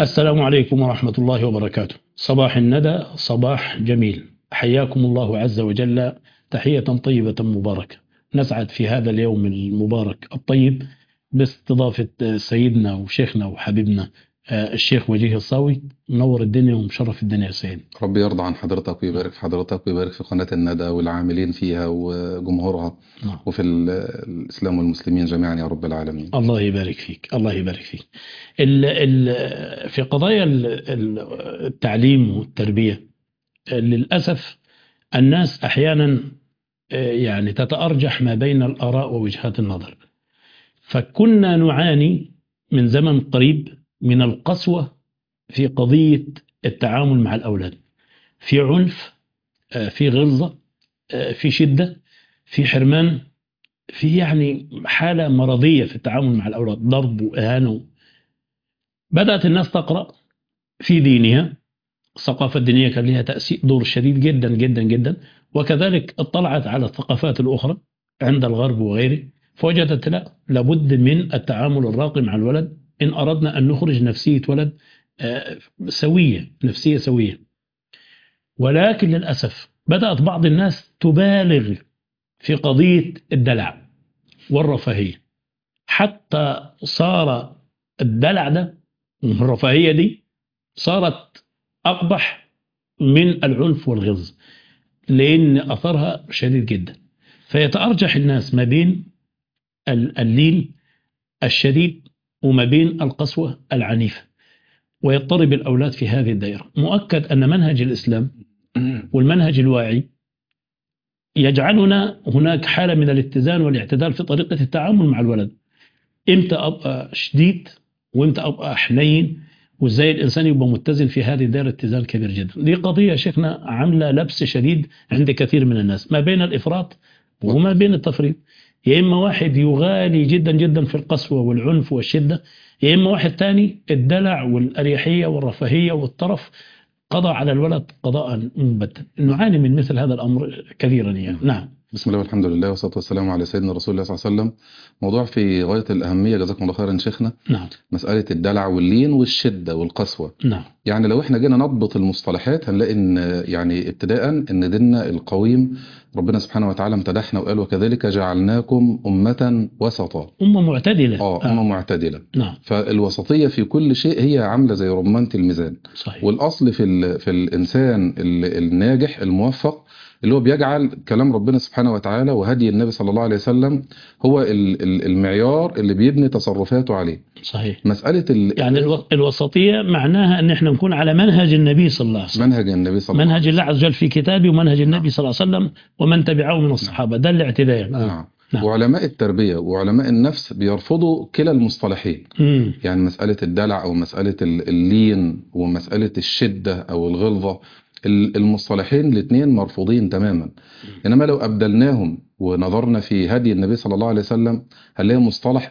السلام عليكم ورحمة الله وبركاته. صباح الندى، صباح جميل، حياكم الله عز وجل تحية طيبة مباركة. نسعد في هذا اليوم المبارك الطيب باستضافة سيدنا وشيخنا وحبيبنا الشيخ وجيه الصاوي. منور الدنيا ومشرف الدنيا يا سيد. ربي يرضى عن حضرتك ويبارك في حضرتك ويبارك في قناة الندى والعاملين فيها وجمهورها نعم. وفي الإسلام والمسلمين جميعا يا رب العالمين. الله يبارك فيك، الله يبارك فيك. في قضايا التعليم والتربية للأسف الناس أحيانا يعني تتأرجح ما بين الآراء ووجهات النظر. فكنا نعاني من زمن قريب من القسوة في قضية التعامل مع الأولاد، في عنف، في غلظة، في شدة، في حرمان، في يعني حالة مرضية في التعامل مع الأولاد، ضرب وإهانة. بدأت الناس تقرأ في دينها، الثقافة الدينية كان لها تأثير دور شديد جدا جدا جدا، وكذلك اطلعت على الثقافات الأخرى عند الغرب وغيره، فوجدت لا، لابد من التعامل الراقي مع الولد إن أردنا أن نخرج نفسية ولد سوية، نفسية سوية. ولكن للأسف بدأت بعض الناس تبالغ في قضية الدلع والرفاهية، حتى صار الدلع ده، الرفاهية دي صارت أقبح من العنف والغلظ، لأن أثرها شديد جدا. فيتأرجح الناس ما بين اللين الشديد وما بين القسوة العنيفة، ويضطرب الأولاد في هذه الدائرة. مؤكد أن منهج الإسلام والمنهج الواعي يجعلنا هناك حالة من الاتزان والاعتدال في طريقة التعامل مع الولد. إمتى أبقى شديد وإمتى أبقى حنين، وإزاي الإنسان يبقى متزن في هذه الدائرة اتزان كبير جدا. دي قضية شيخنا عاملة لبس شديد عند كثير من الناس ما بين الإفراط وما بين التفريط. يا إما واحد يغالي جدا جدا في القسوة والعنف والشدة، يا إما واحد تاني الدلع والأريحية والرفاهية والطرف قضى على الولد قضاء مبتدا. نعاني من مثل هذا الأمر كثيرا يعني. نعم. بسم الله والحمد لله والصلاة والسلام على سيدنا رسول الله صلى الله عليه وسلم. موضوع في غاية الأهمية، جزاكم الله خيرا شيخنا. نعم. مسألة الدلع واللين والشدة والقسوة. نعم. يعني لو احنا جينا نضبط المصطلحات هنلاقي ان يعني ابتداء ان ديننا القويم ربنا سبحانه وتعالى امتدحنا وقال وكذلك جعلناكم أمة وسطا، أمة معتدلة. أمة معتدلة. نعم. فالوسطية في كل شيء هي عاملة زي رمانة الميزان. صحيح. والأصل في الإنسان الناجح الموفق اللي هو بيجعل كلام ربنا سبحانه وتعالى وهدي النبي صلى الله عليه وسلم هو المعيار اللي بيبني تصرفاته عليه. صحيح. مسألة يعني الوسطية معناها أن احنا نكون على منهج النبي صلى الله عليه وسلم، منهج النبي صلى الله عليه وسلم، منهج الله عز وجل في كتابه ومنهج النبي صلى الله عليه وسلم ومن تبعه من الصحابة. ده الاعتدال. نعم. نعم. وعلماء التربية وعلماء النفس بيرفضوا كلا المصطلحين. يعني مسألة الدلع أو مسألة اللين ومسألة الشدة أو الغلظة، المصطلحين الاثنين مرفوضين تماما. إنما لو أبدلناهم ونظرنا في هدي النبي صلى الله عليه وسلم هنلاقي مصطلح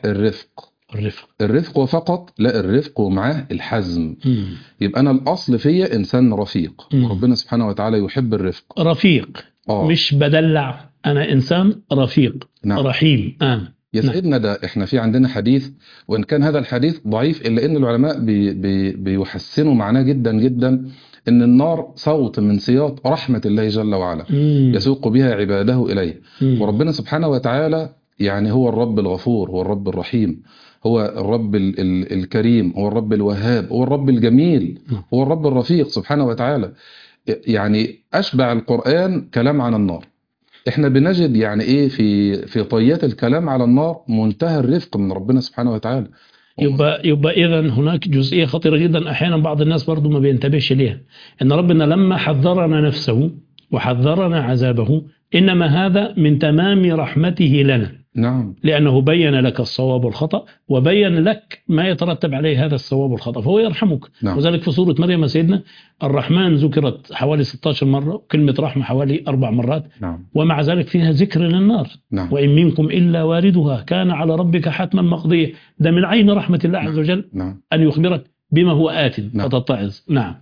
الرفق وفقط، لا الرفق ومعاه الحزم. يبقى أنا الأصل فيا إنسان رفيق، وربنا سبحانه وتعالى يحب الرفق. رفيق مش بدلع، أنا إنسان رفيق. نعم. رحيم. يا سيدنا ده احنا في عندنا حديث، وإن كان هذا الحديث ضعيف إلا إن العلماء بيحسنوا معناه جدا جدا، إن النار صوت من صياط رحمة الله جل وعلا يسوق بها عباده إليه. وربنا سبحانه وتعالى يعني هو الرب الغفور، هو الرب الرحيم، هو الرب الكريم، هو الرب الوهاب، هو الرب الجميل، هو الرب الرفيق سبحانه وتعالى. يعني أشبع القرآن كلام عن النار. احنا بنجد يعني ايه في طيات الكلام على النار منتهى الرفق من ربنا سبحانه وتعالى. يبقى إذا هناك جزئية خطيرة جدا أحيانا بعض الناس برضو ما بينتبهش ليها، إن ربنا لما حذرنا نفسه وحذرنا عذابه إنما هذا من تمام رحمته لنا. نعم. لأنه بين لك الصواب والخطأ وبين لك ما يترتب عليه هذا الصواب والخطأ، فهو يرحمك. نعم. وذلك في سورة مريم سيدنا الرحمن ذكرت حوالي 16 مرة، كلمة رحمة حوالي 4 مرات. نعم. ومع ذلك فيها ذكر للنار. نعم. وإن منكم إلا واردها كان على ربك حتما مقضية. ده من عين رحمة الله عز وجل. نعم. أن يخبرك بما هو آت. نعم. فتتعظ. نعم.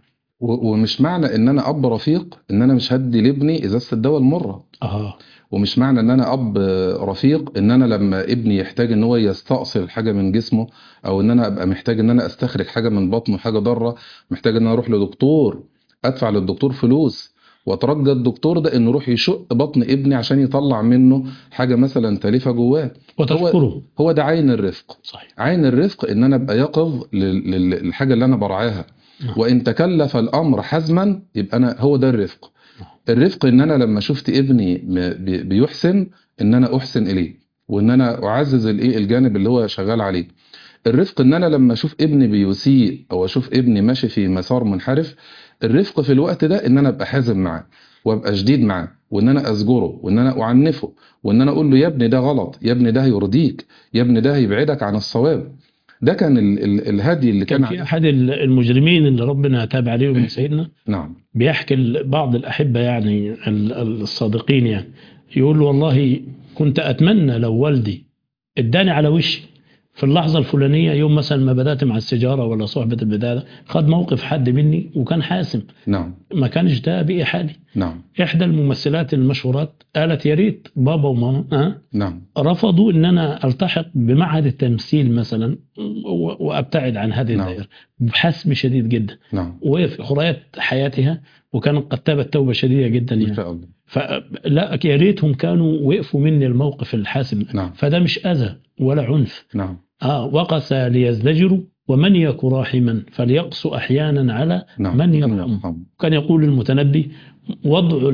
ومش معنى ان انا اب رفيق ان انا مش هدي لابني ازازه الدواء المره. اه ومش معنى ان انا اب رفيق ان انا لما ابني يحتاج ان هو يستأصل حاجه من جسمه، او ان انا ابقى محتاج ان انا استخرج حاجه من بطنه، حاجه ضاره، محتاج ان انا اروح لدكتور، ادفع للدكتور فلوس واترجى الدكتور ده انه يروح يشق بطن ابني عشان يطلع منه حاجه مثلا تالفه جواه. هو وتشكره. هو ده عين الرفق. صحيح. عين الرفق ان انا ابقى يقظ للحاجه اللي انا برعاها. نعم. وان تكلف الامر حزما يبقى انا هو ده الرفق. الرفق ان انا لما شفت ابني بيحسن ان انا احسن اليه، وان انا اعزز الايه الجانب اللي هو شغال عليه. الرفق ان انا لما اشوف ابني بيسيء او اشوف ابني ماشي في مسار منحرف، الرفق في الوقت ده ان انا ابقى حازم معاه وابقى شديد معاه، وان انا ازجره وان انا اعنفه، وان انا اقول له يا ابني ده غلط، يا ابني ده هيرضيك، يا ابني ده هيبعدك عن الصواب. ده كان الهدي اللي كان كان في عليه. احد المجرمين اللي ربنا تاب عليهم من سيدنا، نعم. بيحكي بعض الأحبة يعني الصادقين يعني، يقول والله كنت أتمنى لو والدي اداني على وشي في اللحظة الفلانية، يوم مثلا ما بدأت مع السيجارة ولا صحبة البداية، خد موقف حد مني وكان حاسم، نعم. ما كانش ده بقي حالي. نعم. إحدى الممثلات المشهورات قالت يا ريت بابا وماما نعم. رفضوا ان انا التحق بمعهد التمثيل مثلا وابتعد عن هذه نعم. الدائره بحسم شديد جدا. نعم. وفي خريات حياتها وكانت قد تابت توبه شديده جدا ان يعني. شاء الله. فلا يا ريتهم كانوا وقفوا مني الموقف الحاسم. نعم. فده مش اذى ولا عنف. نعم. وقس ليزدجروا ومن يك راحما فليقص احيانا على نعم. من يرحم. كان يقول المتنبي وضع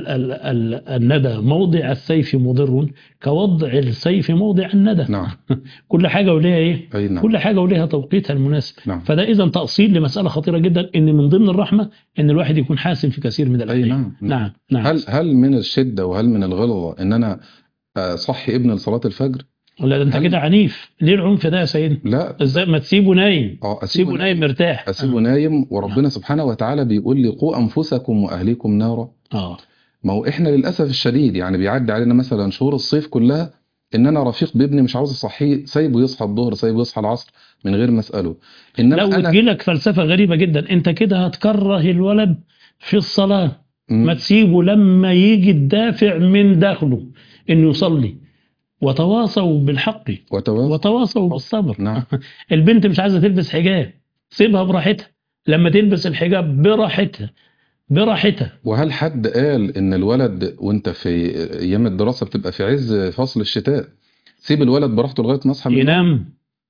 الندى موضع السيف مضر كوضع السيف موضع الندى. نعم. كل حاجة وليها ايه؟ أي نعم. كل حاجة وليها توقيتها المناسب. نعم. فده اذا تأصيل لمسألة خطيرة جدا، ان من ضمن الرحمة ان الواحد يكون حاسم في كثير من أي الأحيان. نعم. نعم. نعم. هل من الشدة وهل من الغلظة ان انا صحي ابن لصلاة الفجر؟ ولا ده انت كده عنيف. ليه العنف ده يا سيدنا؟ لا. ازاي ما تسيبه نايم؟ اسيبه نايم مرتاح. اسيبه نايم، وربنا سبحانه وتعالى بيقول لي قوا انفسكم واهليكم نارا. ما هو احنا للاسف الشديد يعني بيعدي علينا مثلا شهور الصيف كلها ان انا رفيق بابني مش عاوز اصحيه، سايبه يصحى الظهر، سايبه يصحى العصر من غير ما اساله. انما لا، وتجيلك فلسفة غريبة جدا، انت كده هتكره الولد في الصلاة. ما تسيبه لما يجي الدافع من داخله انه يصلي. وتواصوا بالحق وتواصوا بالصبر. نعم. البنت مش عايزة تلبس حجاب، سيبها براحتها، لما تلبس الحجاب براحتها. وهل حد قال ان الولد وانت في ايام الدراسة بتبقى في عز فصل الشتاء سيب الولد براحته لغاية ما يصحى من ينام؟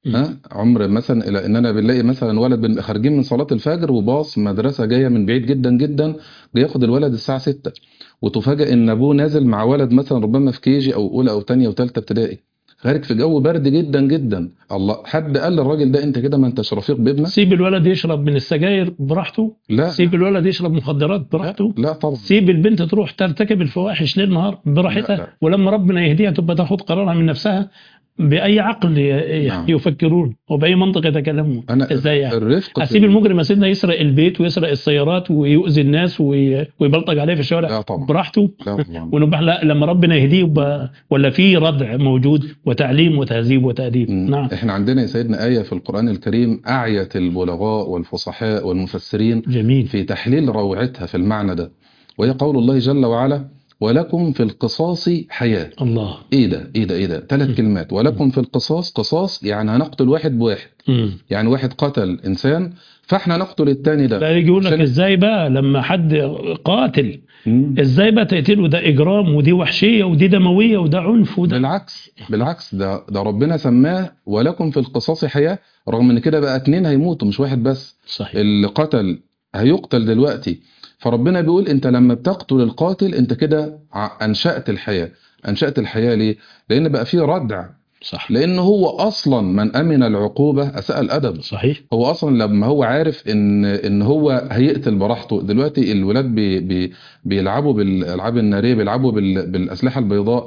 عمر مثلا الى ان انا بنلاقي مثلا ولد خارجين من صلاة الفجر وباص مدرسة جاية من بعيد جدا جدا بياخد الولد الساعة 6، وتفاجئ ان ابوه نازل مع ولد مثلا ربما في كيجي او اولى او ثانيه او ثالثه ابتدائي، خارج في جو برد جدا جدا. الله، حد قال للراجل ده انت كده ما انتش رفيق بابنك؟ سيب الولد يشرب من السجاير براحته؟ لا. سيب الولد يشرب مخدرات براحته؟ لا طبعا. سيب البنت تروح ترتكب الفواحش ليل نهار براحتها؟ لا. ولما ربنا يهديها تبقى تاخد قرارها من نفسها. بأي عقل يفكرون وبأي منطق يتكلمون؟ ازاي يعني؟ اسيب المجرم يا سيدنا يسرق البيت ويسرق السيارات ويؤذي الناس ويبلطج عليه في الشوارع؟ لا طبعا. براحته؟ لا طبعا. ونبقى لما ربنا يهديه ولا في ردع موجود وتعليم وتهذيب وتأديب. نعم. احنا عندنا يا سيدنا آية في القرآن الكريم أعيت البلغاء والفصحاء والمفسرين جميل في تحليل روعتها في المعنى ده، وهي قول الله جل وعلا ولكم في القصاص حياة. الله. ايه ده 3 كلمات. ولكم في القصاص، قصاص يعني هنقتل واحد بواحد. يعني واحد قتل انسان فاحنا نقتل التاني ده. لا، يجي يقول لك ازاي بقى لما حد قاتل ازاي بقى تقتله؟ ده اجرام ودي وحشية ودي دموية وده عنف وده بالعكس ده ربنا سماه ولكم في القصاص حياة، رغم ان كده بقى 2 هيموتوا مش واحد بس. صحيح. اللي قتل هيقتل دلوقتي، فربنا بيقول انت لما بتقتل القاتل انت كده انشأت الحياة. ليه؟ لان بقى فيه ردع. صح. لان هو اصلا من امن العقوبة اساء الادب. صحيح. هو اصلا لما هو عارف ان هو هيقتل براحته. دلوقتي الولاد بيلعبوا بالالعاب النارية، بيلعبوا بالاسلحة البيضاء،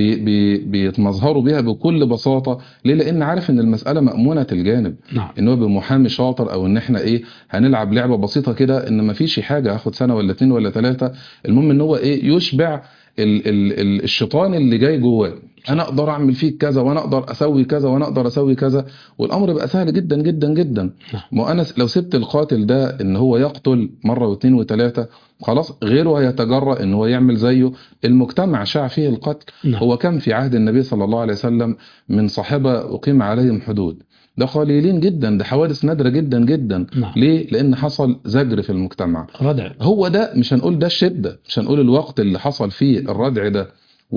بيتمظهروا بيها بكل بساطة. ليه؟ لان عارف ان المسألة مأمونة الجانب. نعم. ان هو بمحامي شاطر، او ان احنا هنلعب لعبة بسيطة كده، ان مفيش حاجة هاخد سنة ولا 2 ولا 3، المهم ان هو يشبع الشيطان اللي جاي جواه. انا اقدر اعمل فيك كذا، وانا اقدر اسوي كذا، وانا اقدر اسوي كذا، والامر بقى سهل جدا جدا جدا. ما انا لو سبت القاتل ده ان هو يقتل مره واثنين وثلاثه، خلاص غيره هيتجرأ ان هو يعمل زيه. المجتمع شاع فيه القتل. هو كان في عهد النبي صلى الله عليه وسلم من صحابه اقيم عليهم حدود، ده قليلين جدا، ده حوادث نادره جدا جدا. ليه؟ لان حصل زجر في المجتمع، ردع. هو ده، مش هنقول ده الشده، مش هنقول الوقت اللي حصل فيه الردع ده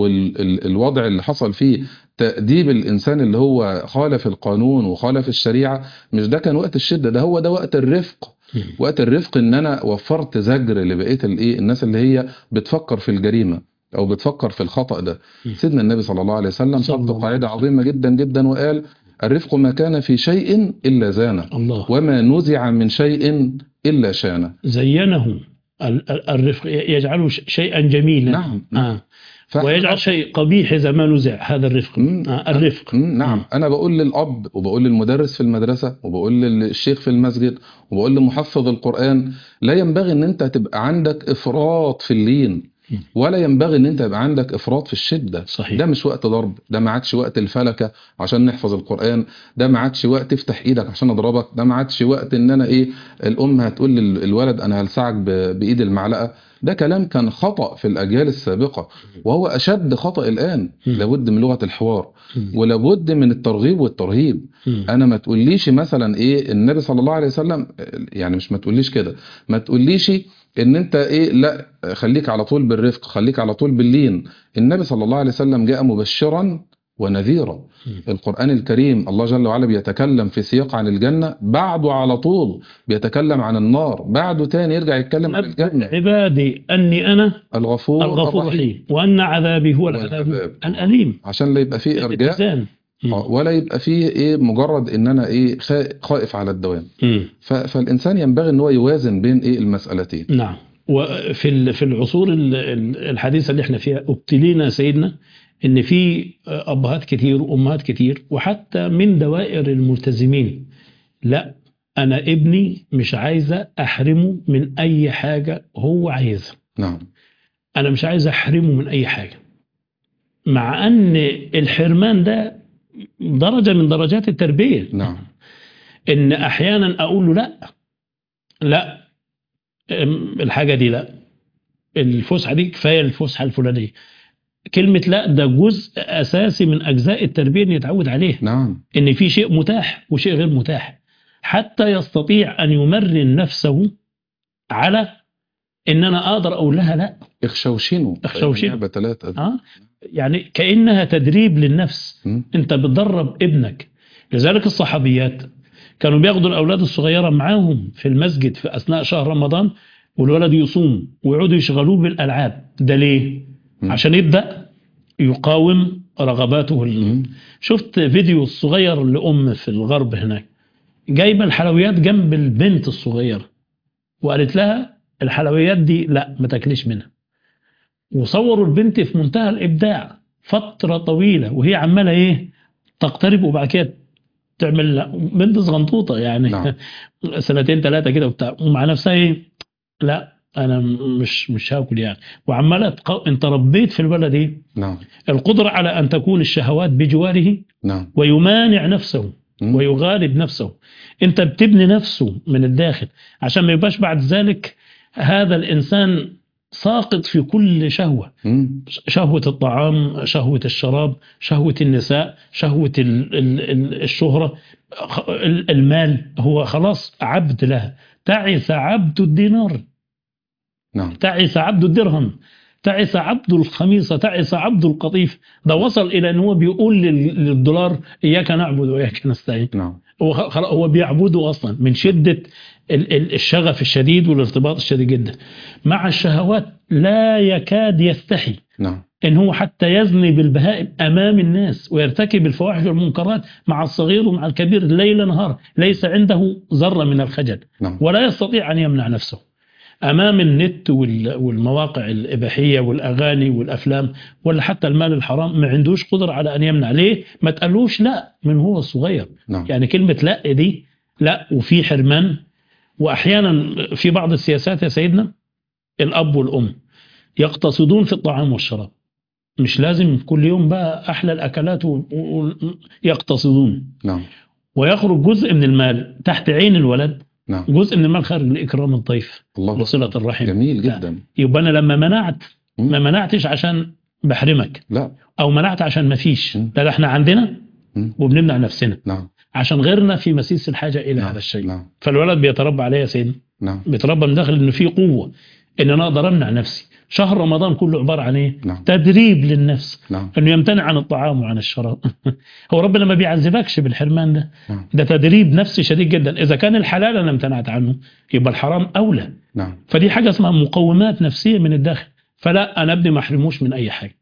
والوضع اللي حصل فيه تأديب الإنسان اللي هو خالف القانون وخالف الشريعة، مش ده كان وقت الشدة، ده هو ده وقت الرفق. وقت الرفق ان انا وفرت زجر لبقيه الناس اللي هي بتفكر في الجريمه او بتفكر في الخطأ ده. سيدنا النبي صلى الله عليه وسلم حط قاعده عظيمه جدا جدا وقال: الرفق ما كان في شيء الا زانه، وما نزع من شيء الا شانه. زينه الرفق، يجعله شيئا جميلا. نعم. ويجعل شيء قبيح إذا ما نزع هذا الرفق. الرفق. نعم. أنا بقول للأب، وبقول للمدرس في المدرسة، وبقول للشيخ في المسجد، وبقول لمحفظ القرآن: لا ينبغي أن أنت تبقى عندك إفراط في اللين، ولا ينبغي أن أنت يبقى عندك إفراط في الشدة. صحيح. ده مش وقت ضرب، ده ما عادش وقت الفلكة عشان نحفظ القرآن، ده ما عادش وقت تفتح إيدك عشان أضربك، ده ما عادش وقت أن أنا الأم هتقول للولد أنا هلسعك بإيد المعلقة. ده كلام كان خطأ في الأجيال السابقة، وهو أشد خطأ الآن. لابد من لغة الحوار، ولابد من الترغيب والترهيب. أنا ما تقوليش مثلا النبي صلى الله عليه وسلم، يعني مش ما تقوليش كده، ما تقوليش ان انت لا خليك على طول بالرفق، خليك على طول باللين. النبي صلى الله عليه وسلم جاء مبشرا ونذيرا. القرآن الكريم الله جل وعلا بيتكلم في سياق عن الجنة، بعده على طول بيتكلم عن النار، بعده تاني يرجع يتكلم عن الجنة: عبادي أني أنا الغفور الرحيم، وأن عذابي هو العذاب الأليم. عشان لا يبقى فيه إرجاء ولا يبقى فيه مجرد ان انا خائف على الدوام. فالإنسان ينبغي ان هو يوازن بين المسألتين. نعم. وفي العصور الحديثة اللي احنا فيها ابتلينا سيدنا ان في ابهات كتير وامهات كتير، وحتى من دوائر الملتزمين: لا انا ابني مش عايزه احرمه من اي حاجه هو عايزها. نعم. انا مش عايز احرمه من اي حاجه، مع ان الحرمان ده درجه من درجات التربيه. نعم. ان احيانا اقول له لا الحاجه دي لا، الفسحه دي كفايه الفسحه الفلانيه. كلمة لا ده جزء أساسي من أجزاء التربية أن يتعود عليه. نعم. إن في شيء متاح وشيء غير متاح، حتى يستطيع أن يمرن نفسه على إن أنا أقدر أقول لها لا. اخشوشنوا يعني كأنها تدريب للنفس. أنت بتدرب ابنك. لذلك الصحابيات كانوا بياخدوا الأولاد الصغيرة معاهم في المسجد في أثناء شهر رمضان، والولد يصوم ويقعدوا يشغلوه بالألعاب. ده ليه؟ عشان يبدأ يقاوم رغباته. شفت فيديو الصغير لأم في الغرب هناك جايبة الحلويات جنب البنت الصغيرة، وقالت لها الحلويات دي لا ما تاكليش منها. وصوروا البنت في منتهى الإبداع فترة طويلة وهي عمالة تقترب، وبعد كده تعمل بنت صغنطوطة يعني. نعم. 2 3 كده وبتاع، ومع نفسها لا انا مش هاكل يعني. وعماله انت ربيت في الولد نعم. القدره على ان تكون الشهوات بجواره. نعم. ويمانع نفسه ويغالب نفسه. انت بتبني نفسه من الداخل عشان ما يبقاش بعد ذلك هذا الانسان ساقط في كل شهوه. شهوه الطعام، شهوه الشراب، شهوه النساء، شهوه الشهره، المال. هو خلاص عبد لها. تعس عبد الدينار. نعم. تعس عبد الدرهم، تعس عبد الخميصة، تعس عبد القطيف. ده وصل إلى أنه بيقول للدولار إياك نعبد وإياك نستعين. نعم. هو بيعبده أصلا من شدة الشغف الشديد والارتباط الشديد جدا مع الشهوات. لا يكاد يستحي. نعم. إن هو حتى يزني بالبهائم أمام الناس ويرتكب الفواحش والمنكرات مع الصغير ومع الكبير ليل نهار، ليس عنده ذرة من الخجل. نعم. ولا يستطيع أن يمنع نفسه أمام النت والمواقع الإباحية والأغاني والأفلام ولا حتى المال الحرام. ما عندوش قدرة على أن يمنع. ليه؟ ما تقلوش لا من هو الصغير. نعم. يعني كلمة لا دي لا، وفي حرمان. وأحيانا في بعض السياسات يا سيدنا الأب والأم يقتصدون في الطعام والشراب، مش لازم كل يوم بقى أحلى الأكلات ويقتصدون. نعم ويخرج جزء من المال تحت عين الولد، نعم. جزء من المال خارج لإكرام الضيف الله وصلة أكبر. الرحم. جميل جدا. يبقى أنا لما منعت مم. ما منعتش عشان بحرمك لا. أو منعت عشان ما فيش، مم. لا ده احنا عندنا مم. وبنمنع نفسنا نعم عشان غيرنا في مسيس الحاجة إلى نعم هذا الشيء. نعم فالولد بيتربى عليه يا سيدنا، نعم بيتربى من داخل إنه في قوة، إن أنا أقدر أمنع نفسي. شهر رمضان كله عبارة عن إيه؟ نعم تدريب للنفس نعم إنه يمتنع عن الطعام وعن الشراب. هو ربنا ما بيعذبكش بالحرمان ده، نعم ده تدريب نفسي شديد جدا. إذا كان الحلال أنا امتنعت عنه يبقى الحرام أولى. نعم فدي حاجة اسمها مقومات نفسية من الداخل. فلا، أنا ابني ما احرموش من أي حاجة.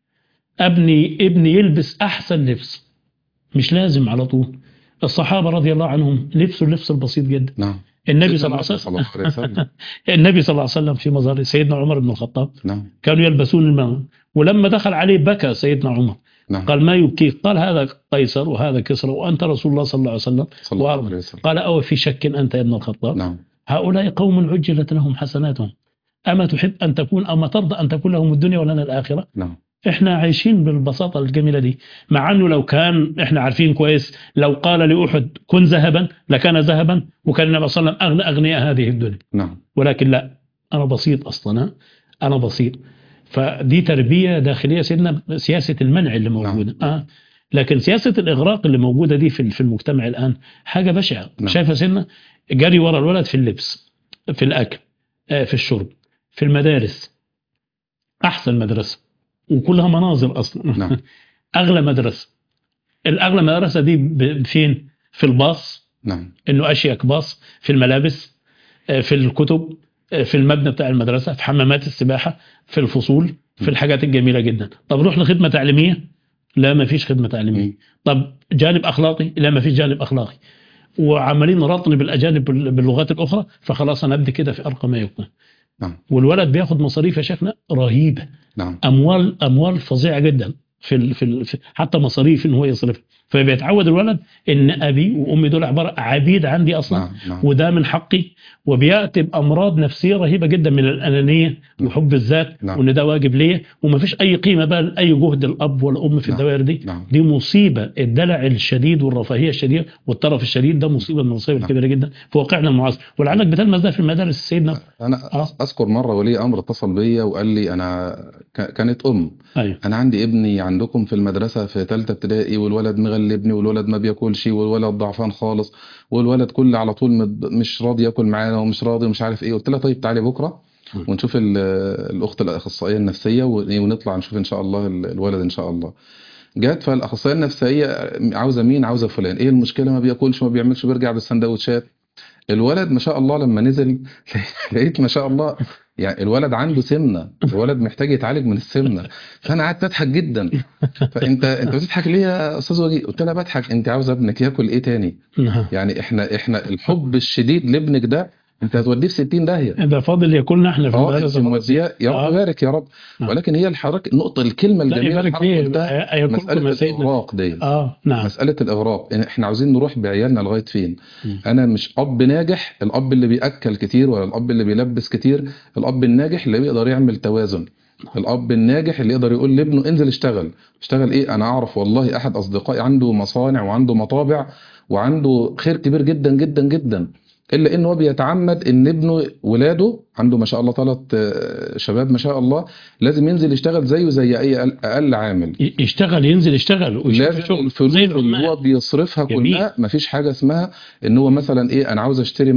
ابني يلبس أحسن لبس، مش لازم على طول. الصحابة رضي الله عنهم لبسوا اللبس البسيط جدا. نعم. النبي صلى الله عليه صلى الله عليه وسلم. وسلم النبي صلى الله عليه وسلم في مزار سيدنا عمر بن الخطاب نعم كانوا يلبسون الماء، ولما دخل عليه بكى سيدنا عمر. نعم. قال ما يبكيك؟ قال هذا قيصر وهذا كسرى وأنت رسول الله صلى الله عليه وسلم. صلى الله عليه وسلم. قال أو في شك أنت يا ابن الخطاب؟ نعم هؤلاء قوم عجلت لهم حسناتهم، أما تحب أن تكون، أما ترضى أن تكون لهم الدنيا ولنا الآخرة؟ نعم احنا عايشين بالبساطة الجميلة دي، مع انه لو كان احنا عارفين كويس لو قال لأحد كن ذهبا لكان ذهبا، وكان النبي صلى الله عليه وسلم أغنياء هذه الدنيا. نعم ولكن لا، أنا بسيط أصلا، أنا بسيط. فدي تربية داخلية سيدنا، سياسة المنع اللي موجودة. لكن سياسة الإغراق اللي موجودة دي في المجتمع الآن حاجة بشعة. نعم. شايفة سيدنا جري ورا الولد في اللبس، في الأكل، في الشرب، في المدارس. أحسن مدرسة وكلها مناظر أصلا. نعم أغلى مدرسة، الأغلى مدرسة دي فين؟ في الباص، نعم إنه أشيك باص، في الملابس، في الكتب، في المبنى بتاع المدرسة، في حمامات السباحة، في الفصول، في الحاجات الجميلة جدا. طب روح لخدمة تعليمية، لا ما فيش خدمة تعليمية. طب جانب أخلاقي، لا ما فيش جانب أخلاقي. وعمالين رطن بالأجانب باللغات الأخرى، فخلاص أنا أبدي كده في أرقى ما يكون. نعم والولد بياخد مصاريف يا شيخنا رهيبة، نعم أموال فظيعة جدا في حتى مصاريف إن هو يصرفها. فبيتعود الولد إن أبي وأمي دول عبارة عبيد عندي أصلا. نعم نعم وده من حقي، وبيأتي بأمراض نفسية رهيبة جدا من الأنانية وحب الذات، نعم. وإن ده واجب ليا ومفيش أي قيمة بقى لأي جهد الأب والأم في نعم. الدوائر دي. نعم. دي مصيبة. الدلع الشديد والرفاهية الشديدة والطرف الشديد ده مصيبة من المصايب نعم. الكبيرة جدا في واقعنا المعاصر. ولعلك بتلمس ده في المدارس سيدنا. أنا أذكر مرة ولي أمر اتصل بيا وقال لي أنا كانت أيوه. أنا عندي ابني عندكم في المدرسة في 3 ابتدائي، والولد مغلبني، والولد ما بياكلش، والولد ضعفان خالص، والولد كل على طول مش راضي ياكل معانا ومش راضي ومش عارف إيه. قلت لها طيب تعالي بكرة ونشوف الأخت الأخصائية النفسية ونطلع نشوف إن شاء الله الولد إن شاء الله. جات فالأخصائية النفسية عاوزة مين؟ عاوزة فلان. إيه المشكلة؟ ما بياكلش ما بيعملش، بيرجع بالسندوتشات. الولد ما شاء الله لما نزل لقيت ما شاء الله يعني الولد عنده سمنة، الولد محتاج يتعالج من السمنة. فأنا قعدت أضحك جدا. فأنت بتضحك ليه يا أستاذ وجيه؟ قلت لها بضحك، أنت عاوز ابنك ياكل إيه تاني؟ يعني إحنا الحب الشديد لابنك ده أنت هتوديه في 60 داهية. ده فاضل ياكلنا احنا في المدرسة. موديه يا رب يبارك يا رب. ولكن هي الحركة النقطة الكلمة الجميلة اللي قلتها مسألة الإغراق دي. نعم. مسألة الإغراق، إحنا عاوزين نروح بعيالنا لغاية فين؟ أنا مش أب ناجح الأب اللي بيأكل كتير ولا الأب اللي بيلبس كتير. الأب الناجح اللي بيقدر يعمل توازن. الأب الناجح اللي يقدر يقول لابنه انزل اشتغل إيه. أنا أعرف والله أحد أصدقائي عنده مصانع وعنده مطابع وعنده خير كبير جدا جدا جدا، إلا إنه بيتعمد إن ابنه ولاده عنده ما شاء الله 3 شباب ما شاء الله لازم ينزل يشتغل زيه زي أي أقل عامل. ينزل يشتغل لازم الفلوس اللي هو بيصرفها كلها مفيش حاجة اسمها إن هو مثلا إيه أنا عاوز أشتري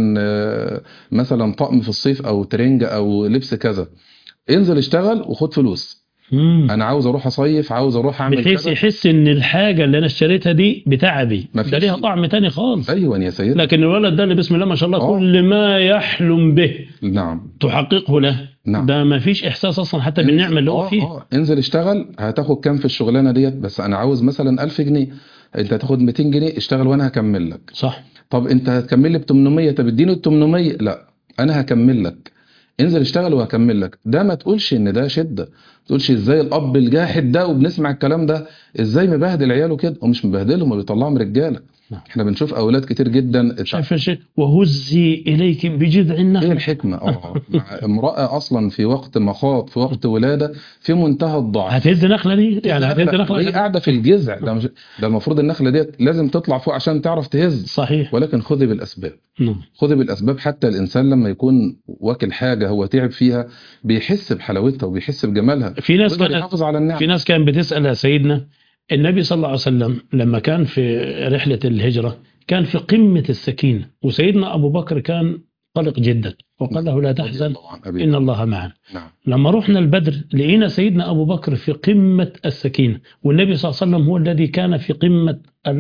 مثلا طقم في الصيف أو ترنج أو لبس كذا. انزل اشتغل وخد فلوس. انا عاوز اروح اصيف، عاوز اروح اعمل بحيث يحس ان الحاجه اللي انا اشتريتها دي بتعبي، ده ليها طعم تاني خالص. ايوه يا سيدي. لكن الولد ده اللي بسم الله ما شاء الله كل ما يحلم به نعم تحققه له. نعم. ده ما فيش احساس اصلا حتى بالنعمه اللي هو فيه. انزل اشتغل. هتاخد كام في الشغلانه ديت؟ بس انا عاوز مثلا 1000 جنيه. انت هتاخد 200 جنيه اشتغل وانا هكمل لك. صح. طب انت هتكمل لي ب 800. طب اديني ال 800. لا انا هكمل لك. انزل اشتغل وهكمل لك. ده ما تقولش ان ده شده، ما تقولش ازاي الاب الجاحد ده وبنسمع الكلام ده ازاي مبهدل عياله كده. هو مش مبهدلهم، هو بيطلعهم رجاله. نعم. احنا بنشوف اولاد كتير جدا شايف الشيء وهزي اليك بجذع ايه النخل. الحكمة مع امرأة اصلا في وقت مخاض في وقت ولادة في منتهى الضعف، هتهز نخله دي يعني هتهز نخلة نخله وهي قاعدة في الجذع ده مش ده المفروض النخلة ديت لازم تطلع فوق عشان تعرف تهز، صحيح. ولكن خذي بالاسباب. نعم. خذي بالاسباب حتى الانسان لما يكون واكل حاجة هو تعب فيها بيحس بحلاوتها وبيحس بجمالها في ناس ويقدر كانت يحافظ على النعم. في ناس كانت بتسأل يا سيدنا النبي صلى الله عليه وسلم لما كان في رحلة الهجرة كان في قمة السكينة، وسيدنا أبو بكر كان قلق جدا وقال له لا رضي تحزن الله عن أبي إن بكر. الله معنا. نعم لما رحنا البدر لقينا سيدنا أبو بكر في قمة السكينة، والنبي صلى الله عليه وسلم هو الذي كان في قمة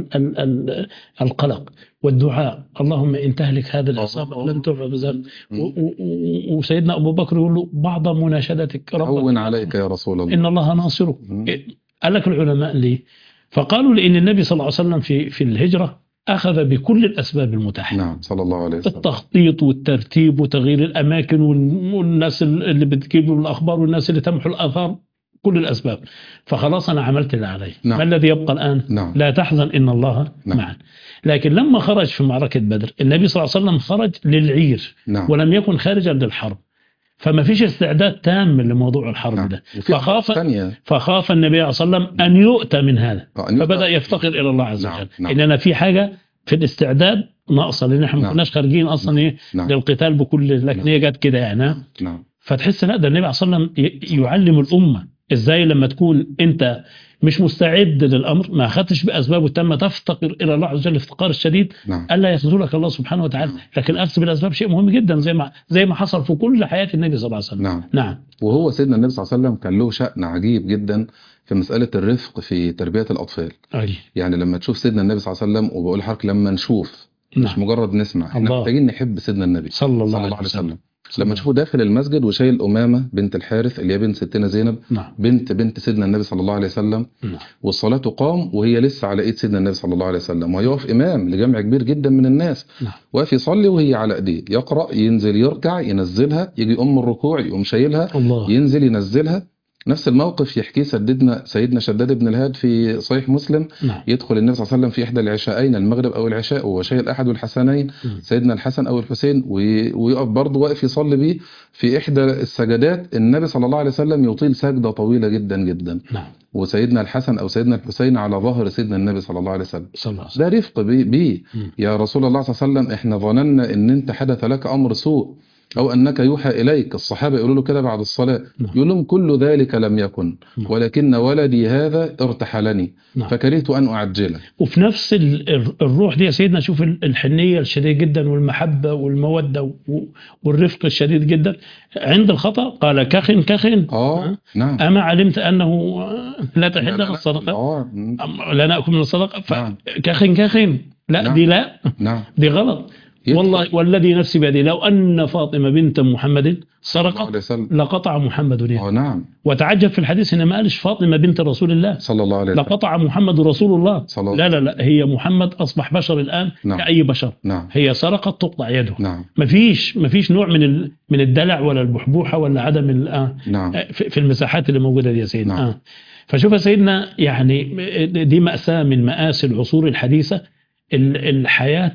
القلق والدعاء، اللهم إن تهلك هذا العصابة ولن تعرف بذنب. وسيدنا أبو بكر يقول له بعض مناشدتك ربك هون عليك يا رسول الله. إن الله ناصره. مم. قال لك العلماء ليه؟ فقالوا لأن النبي صلى الله عليه وسلم في الهجرة أخذ بكل الأسباب المتاحة، نعم صلى الله عليه وسلم. التخطيط والترتيب وتغيير الأماكن والناس اللي بتجيب الأخبار والناس اللي تمحو الآثار، كل الأسباب. فخلاص أنا عملت اللي علي. نعم. ما الذي يبقى الآن؟ نعم. لا تحزن إن الله نعم. معنا. لكن لما خرج في معركة بدر النبي صلى الله عليه وسلم خرج للعير نعم. ولم يكن خارجا للحرب، فما فيش استعداد تام لموضوع الحرب نعم. ده. وفي أحداث ثانية. فخاف النبي صلى الله عليه وسلم أن يؤتى من هذا، أن يؤتى. فبدأ يفتقر إلى الله عز نعم. وجل. نعم. إننا في حاجة في الاستعداد ناقصة، لأن احنا ما نعم. كناش خارجين أصلا إيه نعم. للقتال بكل، لكن نعم. هي جت كده يعني. نعم. فتحس لا ده النبي صلى الله عليه وسلم يعلم الأمة إزاي لما تكون أنت مش مستعد للأمر، ما أخذتش بأسبابه التامة، تفتقر إلى الله عز وجل الافتقار الشديد، نعم. ألا يخذلك الله سبحانه وتعالى. نعم. لكن الأخذ بالأسباب شيء مهم جدا زي ما حصل في كل حياة النبي صلى الله عليه وسلم. نعم. نعم. وهو سيدنا النبي صلى الله عليه وسلم كان له شأن عجيب جدا في مسألة الرفق في تربية الأطفال. أي. يعني لما تشوف سيدنا النبي صلى الله عليه وسلم، وبقول لحضرتك لما نشوف مش نعم. مجرد نسمع، احنا الله. محتاجين نحب سيدنا النبي صلى الله عليه وسلم. لما تشوفه داخل المسجد وشايل أمامة بنت الحارث اللي هي بنت ستنا زينب، نعم. بنت سيدنا النبي صلى الله عليه وسلم، نعم. والصلاة قام وهي لسه على ايد سيدنا النبي صلى الله عليه وسلم، وهيقف إمام لجمع كبير جدا من الناس، نعم. واقف يصلي وهي على ايديه، يقرأ ينزل يركع ينزلها، يجي أم الركوع يقوم شايلها، الله. ينزل ينزلها. نفس الموقف يحكيه سيدنا شداد بن الهاد في صحيح مسلم. نعم. يدخل النبي صلى الله عليه وسلم في إحدى العشاءين، المغرب أو العشاء، وهو شايل أحد الحسنين، سيدنا الحسن أو الحسين، ويقف برضه واقف يصلي بيه في إحدى السجدات. النبي صلى الله عليه وسلم يطيل سجدة طويلة جدا جدا. نعم. وسيدنا الحسن أو سيدنا الحسين على ظهر سيدنا النبي صلى الله عليه وسلم. صلى الله عليه وسلم. ده رفق بيه. يا رسول الله صلى الله عليه وسلم احنا ظننا ان انت حدث لك امر سوء او انك يوحى اليك. الصحابه يقولوا له كده بعد الصلاه، يقول لهم كل ذلك لم يكن، ولكن ولدي هذا ارتحلني فكرهت ان اعجله. وفي نفس الروح دي يا سيدنا شوف الحنيه الشديده جدا والمحبه والموده والرفق الشديد جدا. عند الخطا قال كخ نعم. اما علمت انه لا تحل لنا الصدقه لا ناكل من الصدقه كخ لا نعم. دي لا نعم. دي غلط. والله والذي نفسي بيده لو أن فاطمة بنت محمد سرقت لقطع محمد يده. نعم. وتعجب في الحديث إن ما قالش فاطمة بنت رسول الله صلى الله عليه وسلم، لقطع محمد رسول الله. لا هي محمد أصبح بشر الآن. نعم. كأي بشر. نعم. هي سرقت تقطع يده. نعم. مفيش نوع من الدلع ولا البحبوحة ولا عدم نعم. في المساحات اللي موجودة دي يا سيدنا. نعم. فشوف يا سيدنا يعني دي مأساة من مآسي العصور الحديثة، الحياة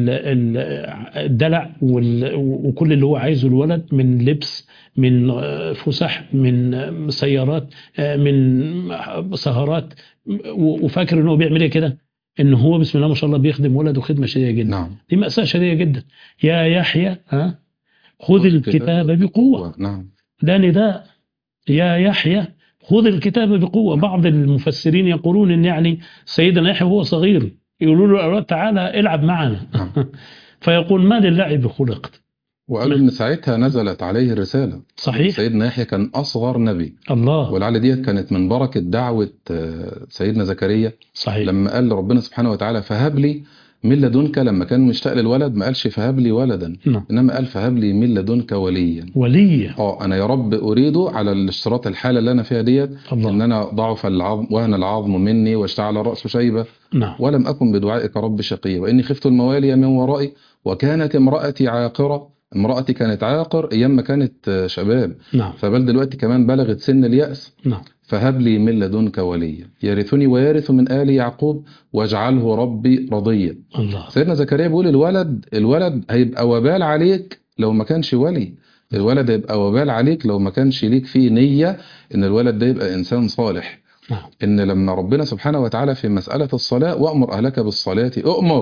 الدلع وكل اللي هو عايزه الولد من لبس، من فسح، من سيارات، من سهرات، وفاكر انه بيعمل ايه كده، ان هو بسم الله ما شاء الله بيخدم ولده خدمة شديدة جدا. نعم. دي مأساة شديدة جدا. يا يحيى خذ الكتاب بقوة. نعم. ده نداء يا يحيى خذ الكتاب بقوة. بعض المفسرين يقولون ان يعني سيدنا يحيى وهو صغير يقولوا له تعالى العب معنا. فيقول ما للعب خلقت. وقالوا ان ساعتها نزلت عليه الرسالة. صحيح. سيدنا يحيى كان اصغر نبي. الله. ولعل دي كانت من بركة دعوة سيدنا زكريا. صحيح. لما قال ربنا سبحانه وتعالى فهب لي من لدنك، لما كان مشتاق للولد ما قالش فهب لي ولدا. انما قال فهب لي من لدنك وليا. انا يا رب اريده على الاشتراط الحالة اللي انا فيها ديت، ان انا ضعف العظم وهن العظم مني واشتعل الرأس شيبة. نعم. ولم اكن بدعائك رب شقيا واني خفت الموالي من ورائي وكانت امرأتي عاقرة. امرأتي كانت عاقر ايام ما كانت شباب. نعم. فبل دلوقتي كمان بلغت سن اليأس. نعم. فهب لي من لدنك وليا يرثني ويرث من آل يعقوب واجعله ربي رضيا. الله. سيدنا زكريا بيقول الولد هيبقى وبال عليك لو ما كانش ولي، الولد هيبقى وبال عليك لو ما كانش ليك فيه نية ان الولد ده يبقى انسان صالح. نعم. ان لما ربنا سبحانه وتعالى في مسألة الصلاة وأمر أهلك بالصلاة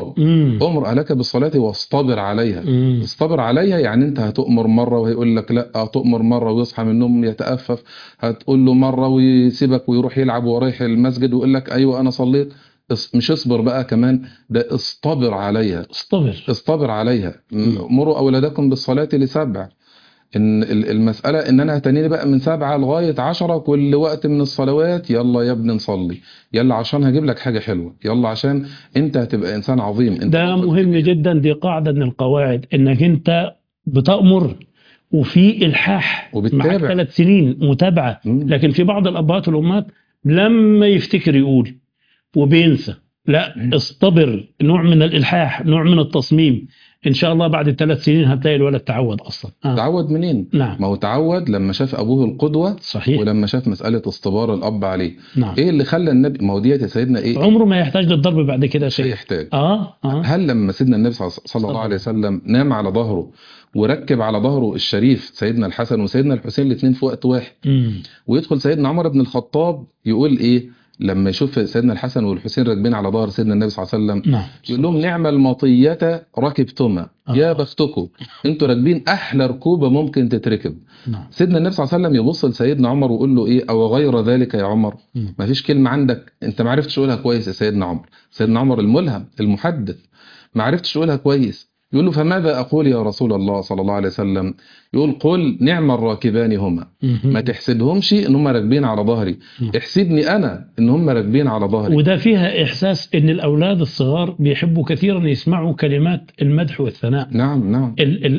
أمر أهلك بالصلاة واصطبر عليها. اصطبر عليها يعني انت هتؤمر مرة وهيقول لك لا، تؤمر مرة ويصحى من النوم يتأفف، هتقول له مرة ويسيبك ويروح يلعب ورايح المسجد ويقول لك ايوه انا صليت. مش اصبر بقى كمان، ده اصطبر عليها. اصطبر عليها. مروا أولادكم بالصلاة لسبع. ان المسألة ان انا هتنيني بقى من 7 لغاية 10 كل وقت من الصلوات، يلا يا ابني نصلي، يلا عشان هجيب لك حاجة حلوة، يلا عشان انت هتبقى انسان عظيم. انت ده مهم جدا، دي قاعدة من القواعد، انك انت بتأمر وفي إلحاح معك 3 سنين متابعة. لكن في بعض الأبهات والأمهات لما يفتكر يقول وبينسى. لا، اصطبر، نوع من الإلحاح، نوع من التصميم. إن شاء الله بعد 3 سنين هتلاقي الولد تعود أصلا. تعود منين؟ نعم. ما هو تعود لما شاف أبوه القدوة. صحيح. ولما شاف مسألة اصطبار الأب عليه. نعم. إيه اللي خلى النبي، ما هو ديت يا سيدنا إيه؟ عمره ما يحتاج للضرب بعد كده شيء. هيحتاج. هل لما سيدنا النبي صلى الله عليه وسلم نام على ظهره وركب على ظهره الشريف سيدنا الحسن وسيدنا الحسين الاثنين في وقت واحد، ويدخل سيدنا عمر بن الخطاب يقول إيه لما يشوف سيدنا الحسن والحسين راكبين على ظهر سيدنا النبي صلى الله عليه وسلم؟ يقول لهم نعم المطية ركبتما، يا بختكم انتوا راكبين احلى ركوبة ممكن تتركب. سيدنا النبي صلى الله عليه وسلم يبص لسيدنا عمر ويقول له ايه او غير ذلك يا عمر؟ ما فيش كلمة عندك انت ما عرفتش تقولها كويس يا سيدنا عمر. سيدنا عمر الملهم المحدث ما عرفتش تقولها كويس. يقول له فماذا أقول يا رسول الله صلى الله عليه وسلم؟ يقول قل نعم الراكبان هما. ما تحسدهمش ان هم راكبين على ظهري، احسدني أنا ان هم راكبين على ظهري. وده فيها إحساس ان الأولاد الصغار بيحبوا كثيرا يسمعوا كلمات المدح والثناء. نعم.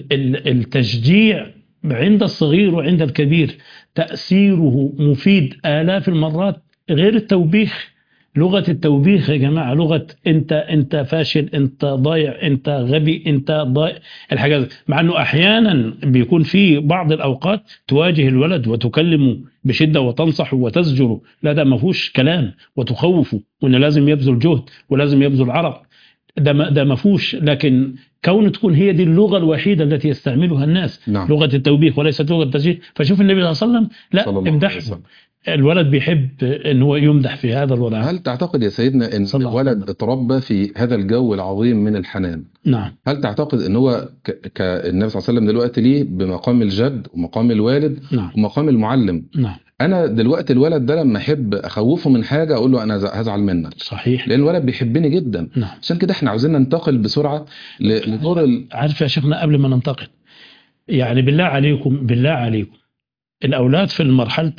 التشجيع عند الصغير وعند الكبير تأثيره مفيد آلاف المرات، غير التوبيخ. لغة التوبيخ يا جماعة لغة انت فاشل، انت ضايع، انت غبي، انت ضايع، الحاجات. مع انه احيانا بيكون في بعض الاوقات تواجه الولد وتكلمه بشدة وتنصحه وتزجره، لا ده ما فيهوش كلام، وتخوفه وانه لازم يبذل جهد ولازم يبذل عرق، ده ما فيهوش. لكن كون تكون هي دي اللغة الوحيدة التي يستعملها الناس. نعم. لغة التوبيخ وليست لغة التشجيع. فشوف النبي صلى الله عليه وسلم لا امدحه، الولد بيحب ان هو يمدح في هذا الوضع. هل تعتقد يا سيدنا ان الولد اتربى في هذا الجو العظيم من الحنان؟ نعم. هل تعتقد ان هو النبي صلى الله عليه وسلم دلوقتي ليه بمقام الجد ومقام الوالد؟ نعم. ومقام المعلم؟ نعم. انا دلوقتي الولد ده لما احب اخوفه من حاجه اقول له انا هزعل منك. صحيح. لان الولد بيحبني جدا. نعم. عشان كده احنا عاوزين ننتقل بسرعه لدور عارف يا شيخنا قبل ما ننتقل، يعني بالله عليكم الأولاد في المرحلة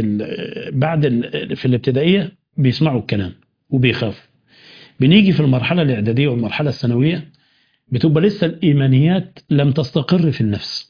في الابتدائية بيسمعوا الكلام وبيخافوا. بنيجي في المرحلة الإعدادية والمرحلة الثانوية بتبقى لسه الإيمانيات لم تستقر في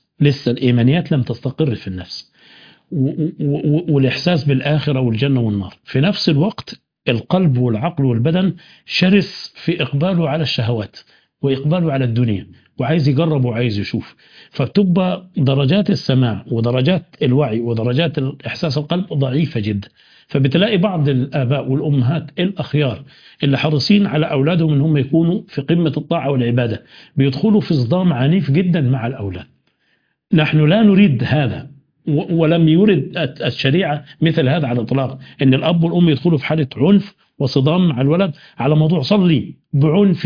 النفس، والإحساس بالآخرة والجنة والنار. في نفس الوقت القلب والعقل والبدن شرس في إقباله على الشهوات وإقباله على الدنيا، وعايز يجرب وعايز يشوف. فبتبقى درجات السماع ودرجات الوعي ودرجات إحساس القلب ضعيفة جدا. فبتلاقي بعض الآباء والأمهات الأخيار اللي حريصين على أولادهم أنهم يكونوا في قمة الطاعة والعبادة بيدخلوا في صدام عنيف جدا مع الأولاد. نحن لا نريد هذا، ولم يرد الشريعة مثل هذا على الإطلاق، أن الأب والأم يدخلوا في حالة عنف وصدام مع الولد على موضوع صلي بعنف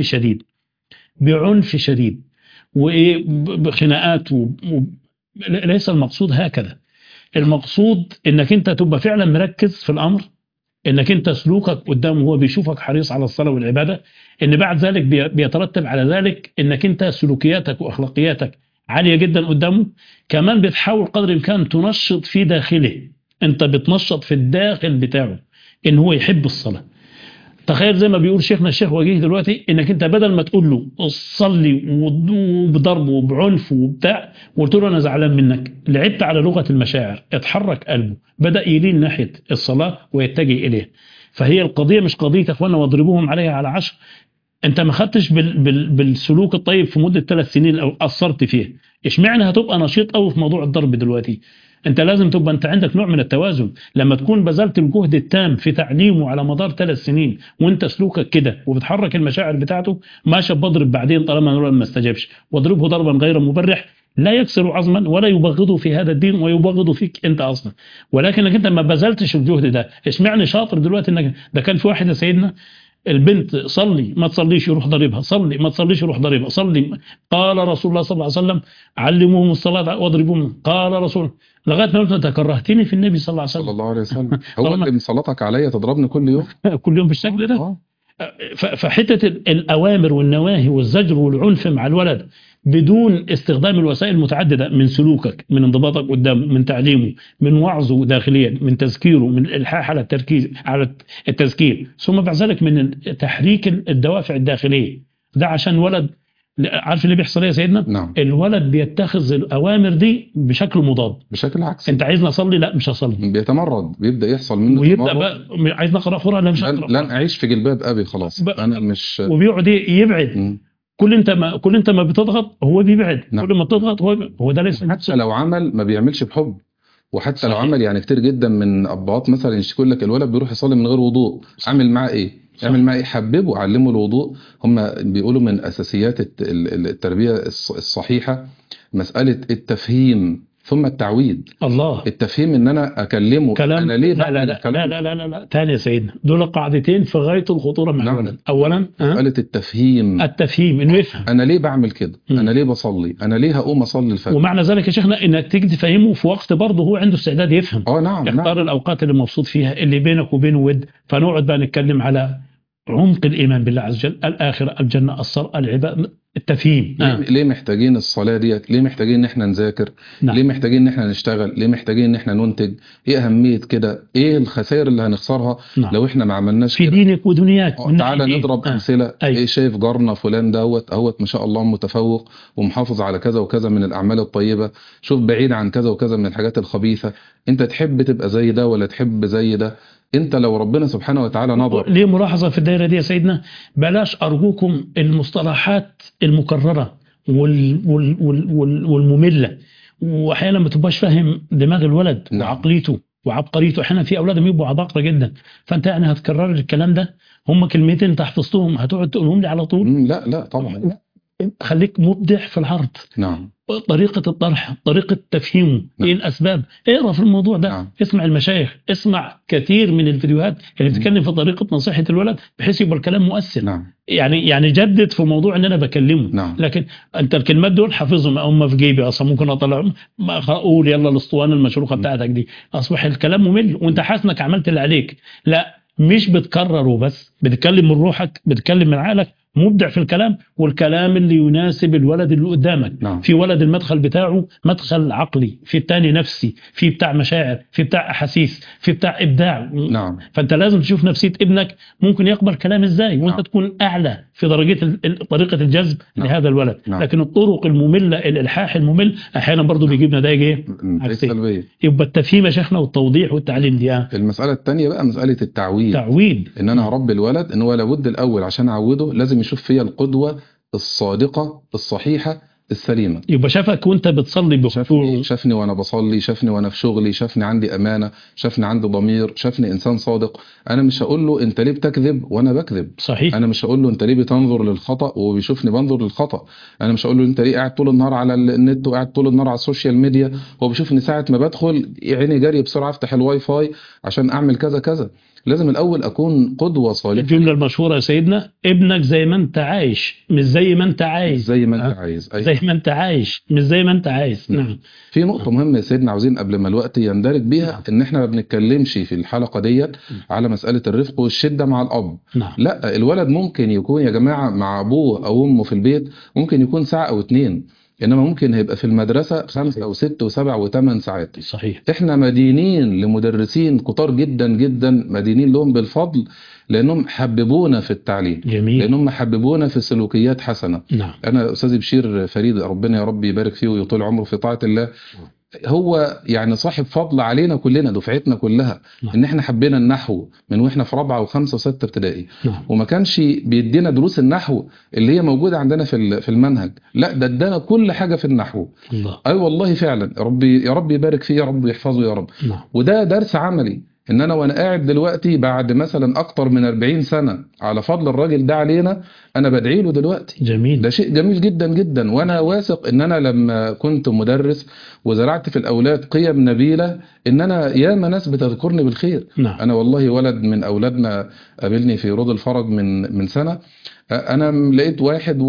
شديد وخناقات ليس المقصود هكذا. المقصود انك انت تبقى فعلا مركز في الامر، انك انت سلوكك قدامه هو بيشوفك حريص على الصلاة والعبادة، ان بعد ذلك بيترتب على ذلك انك انت سلوكياتك واخلاقياتك عالية جدا قدامه. كمان بتحاول قدر الامكان تنشط في داخله، انت بتنشط في الداخل بتاعه ان هو يحب الصلاة. تخيل زي ما بيقول شيخنا الشيخ وجيه دلوقتي، انك انت بدل ما تقول له صلي وبضربه وبعنف وبتاع وقلت له انا زعلان منك، لعبت على لغة المشاعر، اتحرك قلبه، بدأ يلين ناحية الصلاة ويتجه اليه. فهي القضية مش قضية يا اخوانا واضربوهم عليها على 10. انت ما خدتش بالسلوك الطيب في مدة 3 سنين او قصرت فيه، اشمعنى هتبقى نشيط قوي في موضوع الضرب دلوقتي؟ انت لازم تبقى انت عندك نوع من التوازن. لما تكون بذلت الجهد التام في تعليمه على مدار 3 سنين وانت سلوكك كده وبتحرك المشاعر بتاعته، ماشي بضرب بعدين طالما الولد ما استجابش، واضربه ضربا غير مبرح لا يكسر عظما ولا يبغضه في هذا الدين ويبغضه فيك انت اصلا. ولكنك انت ما بذلتش الجهد ده. اشمعنى شاطر دلوقتي انك ده كان في واحد يا سيدنا البنت صلي ما تصليش يروح ضربها، صلي ما تصليش يروح ضربها، صلي. قال رسول الله صلى الله عليه وسلم علموهم الصلاة واضربوهم. قال رسول لغايه ما قلت انت كرهتني في النبي صلى الله عليه صلى وسلم. الله عليه وسلم. هو طالما اللي مسلطك عليا تضربني كل يوم؟ كل يوم بالشكل ده. اه فحته الاوامر والنواهي والزجر والعنف مع الولد بدون استخدام الوسائل المتعدده من سلوكك، من انضباطك قدامه، من تعليمه، من وعظه داخليا، من تذكيره، من الالحاح على التركيز على التذكير، ثم بعد ذلك من تحريك الدوافع الداخليه. ده عشان ولد عارف اللي بيحصل ايه يا سيدنا؟ نعم. الولد بيتخذ الاوامر دي بشكل مضاد. بشكل عكسي. انت عايزني اصلي؟ لا مش هصلي. بيتمرد، بيبدا يحصل منه ويبدا تمرد. بقى عايز اقرا قران؟ لا مش هقرا لن قرآن. اعيش في جلباب ابي، خلاص انا مش. وبيقعد يبعد. مم. كل انت ما بتضغط هو بيبعد. نعم. كل ما تضغط هو ده ليس حتى لو عمل ما بيعملش بحب. وحتى صحيح. لو عمل، يعني كتير جدا من ابهات مثلا يشتكوا لك الولد بيروح يصلي من غير وضوء، اعمل معاه ايه؟ صح. اعمل معاه ايه؟ حببه، علمه الوضوء. هم بيقولوا من اساسيات التربيه الصحيحه مساله التفهيم ثم التعويد. الله. التفهيم ان انا اكلمه كلام انا ليه لا لا بعمل لا الكلام. لا لا لا لا تاني يا سيدنا، دول قاعدتين في غاية الخطورة مع نعم. الولد. أولا مساله التفهيم، التفهيم إنه يفهم. انا ليه بعمل كده، مم. انا ليه بصلي، انا ليه هقوم اصلي الفجر. ومعنى ذلك يا شيخنا إنك تيجي تفهمه في وقت برضه هو عنده استعداد يفهم. نعم. يختار نعم. الأوقات اللي مبسوط فيها، اللي بينك وبينه ود، فنقعد بقى نتكلم على عمق الإيمان بالله عز وجل، الآخرة، الجنة، الصلاة، العبادة، التفهيم. ليه محتاجين الصلاة ديت؟ ليه محتاجين ان احنا نذاكر؟ نعم. ليه محتاجين ان احنا نشتغل؟ ليه محتاجين ان احنا ننتج؟ ايه اهمية كده؟ ايه الخسائر اللي هنخسرها نعم. لو احنا ما عملناش في كده؟ دينك ودنياك. من تعالى ناحية نضرب إيه؟ امثلة. أيوة. ايه شايف جارنا فلان اهوت ما شاء الله متفوق ومحافظ على كذا وكذا من الاعمال الطيبة، شوف بعيد عن كذا وكذا من الحاجات الخبيثة. انت تحب تبقى زي ده ولا تحب زي ده؟ انت لو ربنا سبحانه وتعالى نظر. ليه ملاحظة في الدائرة دي يا سيدنا؟ بلاش أرجوكم المصطلحات المكررة والمملة، وأحيانا ما تبقاش فاهم دماغ الولد. نعم. وعقليته وعبقريته. أحيانا في أولاد بيبقوا عباقرة جدا، فأنت يعني هتكرر الكلام ده؟ هم كلمتين أنت حفظتهم هتقعد تقولهم لي على طول؟ لا طبعا. خليك مبدع في العرض. نعم. طريقة الطرح، طريقة تفهيمه. نعم. ايه الاسباب؟ اقرا في الموضوع ده. نعم. اسمع المشايخ، اسمع كثير من الفيديوهات اللي بتتكلم في طريقة نصيحة الولد بحيث يبقى الكلام مؤثر. نعم. يعني جدد في موضوع ان انا بكلمه. نعم. لكن انت الكلمات دول حافظهم هم في جيبي اصلا، ممكن اطلعهم اقول يلا الاسطوانه المشروخه بتاعتك دي. اصبح الكلام ممل وانت حاسس انك عملت اللي عليك. لا، مش بتكرر وبس، بتتكلم من روحك، بتتكلم من عقلك، مبدع في الكلام، والكلام اللي يناسب الولد اللي قدامك. نعم. في ولد المدخل بتاعه مدخل عقلي، في التاني نفسي، في بتاع مشاعر، في بتاع احاسيس، في بتاع ابداع. نعم. فانت لازم تشوف نفسيه ابنك ممكن يقبل كلام ازاي، وانت نعم. تكون اعلى في درجه طريقه الجذب. نعم. لهذا الولد. نعم. لكن الطرق الممله، الالحاح الممل احيانا برضه بيجيب نتائج ايه؟ عكسيه. سلبية. يبقى التفهيم يا شيخنا والتوضيح والتعليم دي المسألة الثانية بقى مسألة التعويد. تعويد. ان انا هربي الولد ان هو لابد الاول عشان اعوده لازم يشوف فيا القدوة الصادقة الصحيحة السليمة. يبقى شافك وانت بتصلي بخشوع. شافني وانا بصلي، شافني وانا في شغلي، شافني عندي امانة، شافني عندي ضمير، شافني انسان صادق. انا مش هقول له انت ليه بتكذب وانا بكذب. صحيح. انا مش هقول له انت ليه بتنظر للخطأ وهو بيشوفني بنظر للخطأ. انا مش هقول له انت ليه قاعد طول النهار على النت وقاعد طول النهار على السوشيال ميديا هو بيشوفني ساعة ما بدخل عيني جري بسرعة افتح الواي فاي عشان اعمل كذا كذا. لازم الاول اكون قدوة صالحة. الجملة المشهورة يا سيدنا، ابنك زي ما انت عايش مش زي ما انت عايز. زي ما انت عايز. أيوة. زي ما انت عايش مش زي ما انت عايز. نعم. في نقطة مهمة يا سيدنا عاوزين قبل ما الوقت يندرج بيها. نعم. ان احنا ما بنتكلمش في الحلقة ديت على مسألة الرفق والشدة مع الاب. نعم. لا، الولد ممكن يكون يا جماعة مع ابوه او امه في البيت ممكن يكون ساعة او 2، انما ممكن هيبقى في المدرسة 5 أو 6 و7 و8 ساعات. صحيح. احنا مدينين لمدرسين كتار جدا جدا، مدينين لهم بالفضل لانهم حببونا في التعليم. جميل. لانهم حببونا في سلوكيات حسنة. نعم. انا استاذي بشير فريد ربنا يا رب يبارك فيه ويطول عمره في طاعة الله هو يعني صاحب فضل علينا كلنا، دفعتنا كلها، نعم. ان احنا حبينا النحو من واحنا في رابعه وخمسه وسته ابتدائي، نعم. وما كانش بيدينا دروس النحو اللي هي موجوده عندنا في المنهج، لا ده ادانا كل حاجه في النحو. الله. اي والله فعلا، ربي يا رب يبارك فيه، يا رب يحفظه يا رب. نعم. وده درس عملي، ان انا وانا قاعد دلوقتي بعد مثلا اكتر من 40 سنه على فضل الراجل ده علينا، انا بدعي له دلوقتي. جميل. ده شيء جميل جدا جدا. وانا واثق ان انا لما كنت مدرس وزرعت في الاولاد قيم نبيله، ان انا ياما ناس بتذكرني بالخير. نعم. انا والله ولد من اولادنا قابلني في روض الفرج من سنه، انا لقيت واحد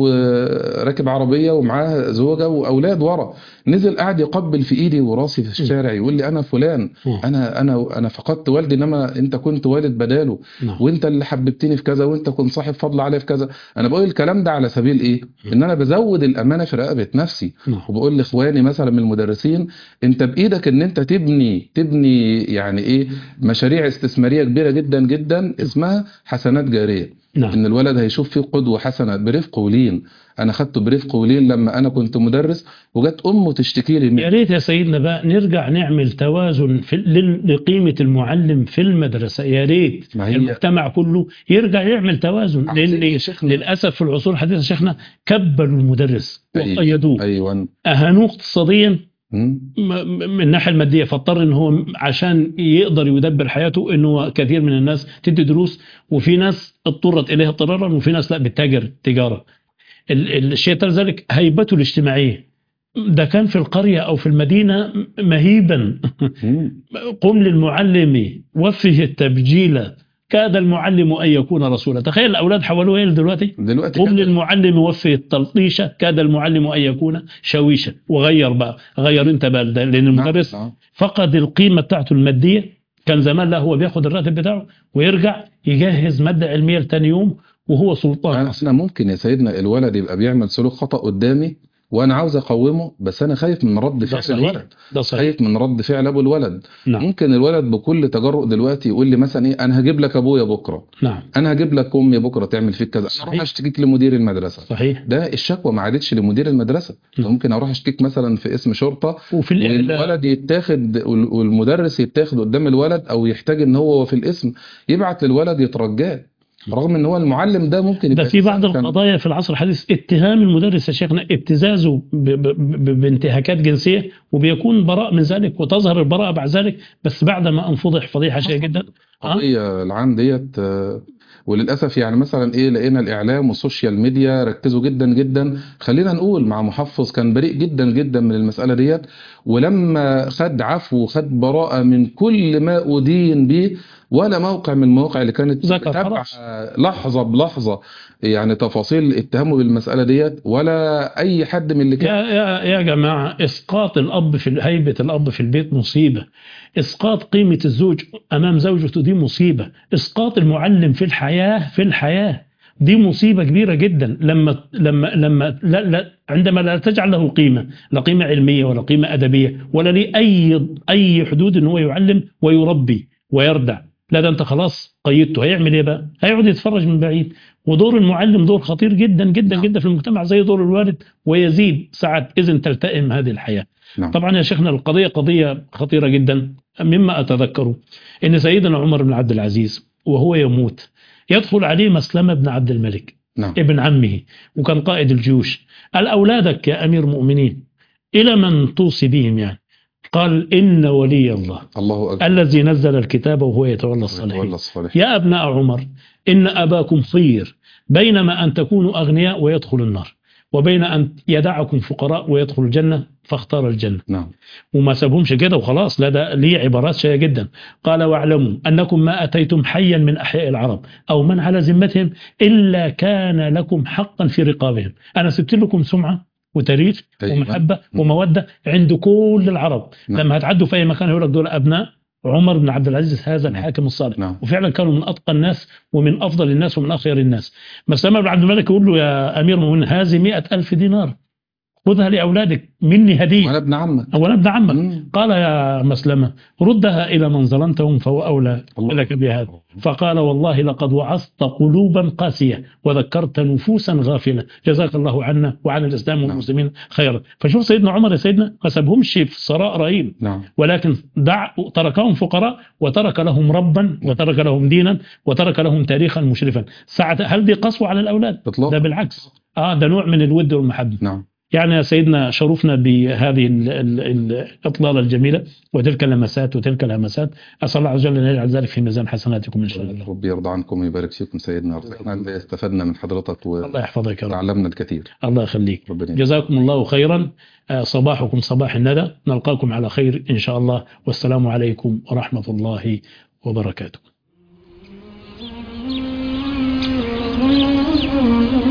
وراكب عربيه ومعاه زوجه واولاد ورا، نزل قاعد يقبل في ايدي وراسي في الشارع، يقول لي انا فلان، انا فقدت والدي، انما انت كنت والد بداله، نعم. وانت اللي حببتني في كذا، وانت كنت صاحب فضل عليا في كذا. انا بقول الكلام ده على سبيل ايه؟ ان انا بزود الامانه في رقبه نفسي، نعم. وبقول لاخواني مثلا من المدرسين، انت بايدك ان انت تبني يعني ايه، مشاريع استثماريه كبيره جدا جدا اسمها حسنات جاريه. نعم. ان الولد هيشوف فيه قدوه حسنه برفق ولين. انا خدته برفق ولين لما انا كنت مدرس، وجت امه تشتكي لي يا ريت يا سيدنا بقى نرجع نعمل توازن لقيمة المعلم في المدرسة. يا ريت ما هي المجتمع كله يرجع يعمل توازن، عاوزين يا لأن شيخنا. للأسف في العصور الحديثة شيخنا كبروا المدرس وقيدوه، ايوه. أهانوه اقتصاديا مم. من الناحية المادية، فاضطر ان هو عشان يقدر يدبر حياته انه كثير من الناس تدي دروس، وفي ناس اضطرت اليها اضطرارا، وفي ناس لا بتتاجر تجارة. الشيء ذلك هيبته الاجتماعية، ده كان في القرية أو في المدينة مهيبا. مم. قم للمعلم وفه التبجيل، كاد المعلم أن يكون رسولا. تخيل الأولاد حولوه إيه دلوقتي؟ دلوقتي قم كده. للمعلم وفه التلطيشة، كاد المعلم أن يكون شويشا. وغير بقى، غير انت بقى، لأن المدرس نعم. فقد القيمة بتاعته المادية. كان زمان لا، هو بياخد الراتب بتاعه ويرجع يجهز مادة علمية لتاني يوم وهو سلطان أصلا. انا ممكن يا سيدنا الولد يبقى بيعمل سلوك خطأ قدامي، وانا عاوز اقومه، بس انا خايف من رد ده فعل صحيح. الولد، ده صحيح. خايف من رد فعل ابو الولد. نعم. ممكن الولد بكل تجرؤ دلوقتي يقول لي مثلا ايه، انا هجيب لك ابويا بكره، نعم. انا هجيب لك امي بكره تعمل فيك كذا، انا اروح اشتكيك لمدير المدرسه. صحيح. ده الشكوى ما عادتش لمدير المدرسه، ممكن اروح اشتكيك مثلا في اسم شرطه، وفي الإعلام. والولد يتاخد، والمدرس يتاخد قدام الولد، او يحتاج ان هو في الاسم يبعت للولد يترجاه، رغم ان هو المعلم ده ممكن ده يبقى في بعض إنسان القضايا في العصر الحديث اتهام المدرس يا شيخنا، ابتزازه بانتهاكات جنسية، وبيكون براء من ذلك، وتظهر البراءة بعد ذلك، بس بعد ما انفضح فضيحة شيء جدا. قضية العام ديت. وللأسف يعني مثلا إيه، لقينا الإعلام والسوشيال ميديا ركزوا جدا جدا، خلينا نقول مع محفظ كان بريء جدا جدا من المسألة ديت، ولما خد عفو وخد براءة من كل ما أدين به، ولا موقع من المواقع اللي كانت ذكر تتابع خلاص. لحظة بلحظة يعني تفاصيل اتهامه بالمسألة ديت، ولا أي حد من اللي كان. يا جماعة، إسقاط الأب في هيبة الأب في البيت مصيبة. إسقاط قيمة الزوج أمام زوجته دي مصيبة. إسقاط المعلم في الحياة دي مصيبة كبيرة جدا. لما لا عندما لا تجعل له قيمة، لا قيمة علمية ولا قيمة أدبية ولا ليه أي حدود إن هو يعلم ويربي ويردع، لا ده أنت خلاص قيدته. هيعمل إيه بقى؟ هيقعد يتفرج من بعيد. ودور المعلم دور خطير جدا جدا نعم. جدا في المجتمع، زي دور الوالد، ويزيد ساعة إذن تلتئم هذه الحياة. نعم. طبعا يا شيخنا القضية قضية خطيرة جدا. مما أتذكره إن سيدنا عمر بن عبد العزيز وهو يموت يدخل عليه مسلمة بن عبد الملك، نعم. ابن عمه، وكان قائد الجيوش. قال أولادك يا أمير مؤمنين إلى من توصي بهم يعني؟ قال إن ولي الله الله أكبر. الذي نزل الكتاب وهو يتولى الصالحين. يا أبناء عمر إن أباكم خير بينما أن تكونوا أغنياء ويدخل النار، وبين أن يدعكم فقراء ويدخل الجنة، فاختار الجنة. نعم. وما سابهمش كده وخلاص، لا ده ليه عبارات شيقة جدا. قال واعلموا أنكم ما أتيتم حيا من أحياء العرب أو من على ذمتهم إلا كان لكم حقا في رقابهم. أنا سبت لكم سمعة وتاريخ ومحبة ومودة عند كل العرب. لما هتعدوا في أي مكان يقول لك دول أبناء عمر بن عبد العزيز هذا الحاكم الصالح. وفعلا كانوا من أتقى الناس ومن أفضل الناس ومن أخير الناس. مسلمة بن عبد الملك يقول له يا أمير المؤمنين هذه 100,000 دينار، خذها لأولادك مني هدية وانا ابن عمك. أو أنا ابن عمك. مم. قال يا مسلمة ردها إلى من ظلمتهم فهو أولى الله. لك بهذا. فقال والله لقد وعظت قلوبا قاسية وذكرت نفوسا غافلة، جزاك الله عنا وعن الإسلام والمسلمين خيرا. فشوف سيدنا عمر يا سيدنا ما سابهمش في الثراء رهيب، نعم. ولكن تركهم فقراء وترك لهم ربا وترك لهم دينا وترك لهم تاريخا مشرفا. ساعة هل دي قسوة على الأولاد؟ إطلاقا. ده بالعكس، ده نوع من الود والمحبة. نعم. يعني يا سيدنا شرفنا بهذه الإطلالة الجميلة وتلك اللمسات وتلك الهمسات. أسأل الله عز وجل أن يجعل ذلك في ميزان حسناتكم إن شاء الله. ربي يرضى عنكم ويبارك فيكم سيدنا. احنا استفدنا من حضرتك الله يحفظك يا رب. وتعلمنا الكثير. الله يخليك. ربنا جزاكم الله خيرا. صباحكم صباح الندى. نلقاكم على خير إن شاء الله، والسلام عليكم ورحمة الله وبركاته.